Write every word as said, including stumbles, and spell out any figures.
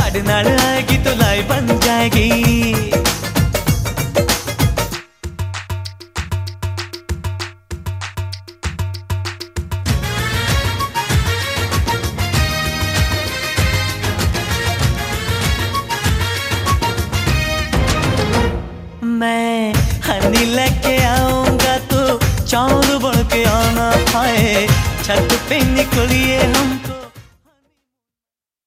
साढ़े नाल आएगी तो लाई बन जाएगी। मैं हनी लेके आऊंगा तो चांद बन के आना, हाय छत पे निकलिए हम